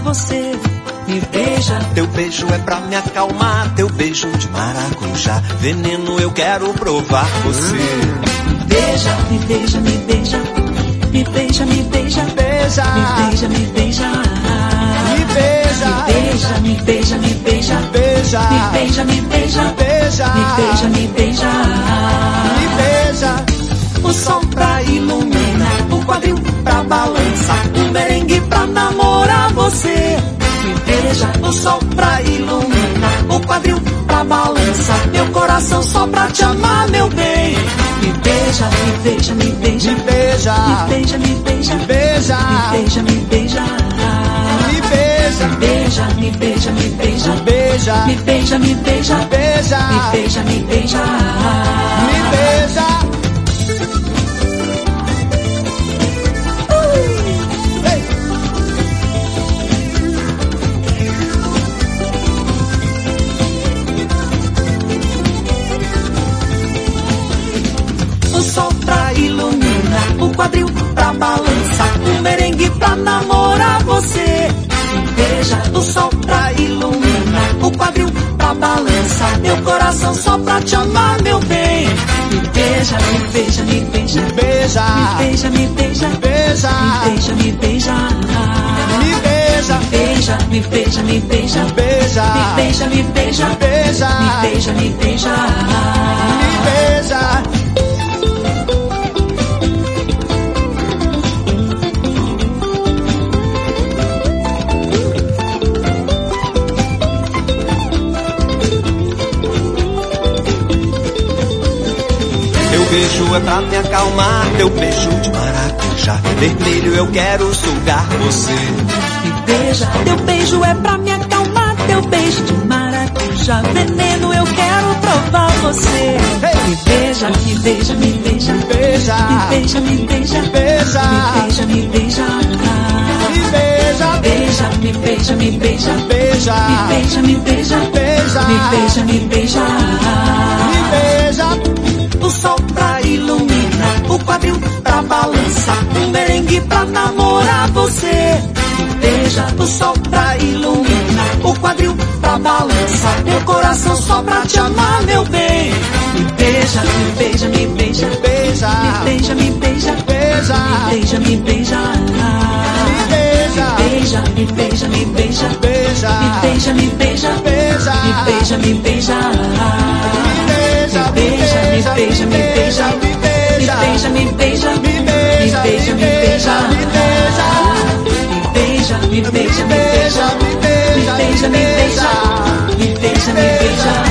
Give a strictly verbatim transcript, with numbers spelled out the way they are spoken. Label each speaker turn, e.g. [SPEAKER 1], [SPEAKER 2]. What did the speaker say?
[SPEAKER 1] você. Me beija.
[SPEAKER 2] Teu beijo é pra me acalmar, teu beijo de maracujá. Veneno eu quero provar você.
[SPEAKER 1] Me beija, me beija, me beija. Me beija, me beija.
[SPEAKER 3] Beija.
[SPEAKER 1] Me beija, me beija.
[SPEAKER 3] Me beija.
[SPEAKER 1] Me beija, me beija, me beija.
[SPEAKER 3] Beija.
[SPEAKER 1] Me beija, me beija.
[SPEAKER 3] Beija.
[SPEAKER 1] Me beija, me beija.
[SPEAKER 3] Me beija.
[SPEAKER 1] O sol pra iluminar, o quadril pra balançar, o merengue pra namorar você. Me beija, o sol pra iluminar, o quadril pra balançar, meu coração só pra te amar, meu bem. Me beija, me beija, me beija.
[SPEAKER 3] Me beija.
[SPEAKER 1] Me beija, me beija.
[SPEAKER 3] Beija.
[SPEAKER 1] Me beija, me beija.
[SPEAKER 3] Me beija.
[SPEAKER 1] Me beija, me beija, me beija.
[SPEAKER 3] Beija.
[SPEAKER 1] Me beija, me beija.
[SPEAKER 3] Beija.
[SPEAKER 1] Me beija, me beija.
[SPEAKER 3] Me beija.
[SPEAKER 1] O sol pra iluminar, o quadril pra balançar, o merengue pra namorar você. Me beija, o sol pra iluminar, o quadril pra balançar, meu coração só pra te amar, meu bem. Me beija, me beija, me beija.
[SPEAKER 3] Beija.
[SPEAKER 1] Me beija, me beija.
[SPEAKER 3] Beija.
[SPEAKER 1] Me beija, me beija.
[SPEAKER 3] Me beija.
[SPEAKER 1] Me beija, me beija, me beija.
[SPEAKER 3] Beija.
[SPEAKER 1] Me beija, me beija.
[SPEAKER 3] Beija.
[SPEAKER 1] Me beija, me beija.
[SPEAKER 3] Me beija.
[SPEAKER 2] Teu beijo é pra me acalmar, teu beijo de maracujá. Vermelho eu quero sugar você.
[SPEAKER 1] Me beija, teu beijo é pra me acalmar, teu beijo de maracujá. Veneno eu quero provar você. Me beija, me beija, me beija.
[SPEAKER 3] Beija.
[SPEAKER 1] Me beija, me beija.
[SPEAKER 3] Beija.
[SPEAKER 1] Me beija, me beija.
[SPEAKER 3] Me beija.
[SPEAKER 1] Beija, me beija, me beija.
[SPEAKER 3] Beija.
[SPEAKER 1] Me beija, me beija.
[SPEAKER 3] Beija.
[SPEAKER 1] Me beija, me beija.
[SPEAKER 3] Me beija.
[SPEAKER 1] O sol pra iluminar, o quadril pra balançar, o merengue pra namorar você. Me beija, o sol pra iluminar, o quadril pra balançar, meu coração só pra te amar, meu bem. Me beija, me beija, me beija.
[SPEAKER 3] Beija.
[SPEAKER 1] Me beija, me beija.
[SPEAKER 3] Beija.
[SPEAKER 1] Me beija, me beija.
[SPEAKER 3] Me beija.
[SPEAKER 1] Me beija, me beija, me beija.
[SPEAKER 3] Beija.
[SPEAKER 1] Me beija, me beija.
[SPEAKER 3] Beija.
[SPEAKER 1] Me beija, me beija.
[SPEAKER 3] Me beija.
[SPEAKER 1] Me beija, me beija, me beija.
[SPEAKER 3] Me beija.
[SPEAKER 1] Me beija, me beija.
[SPEAKER 3] Me beija.
[SPEAKER 1] Me beija, me beija.
[SPEAKER 3] Me beija.
[SPEAKER 1] Me beija, me beija, me beija.
[SPEAKER 3] Me beija.
[SPEAKER 1] Me beija, me beija. Me beija, me beija.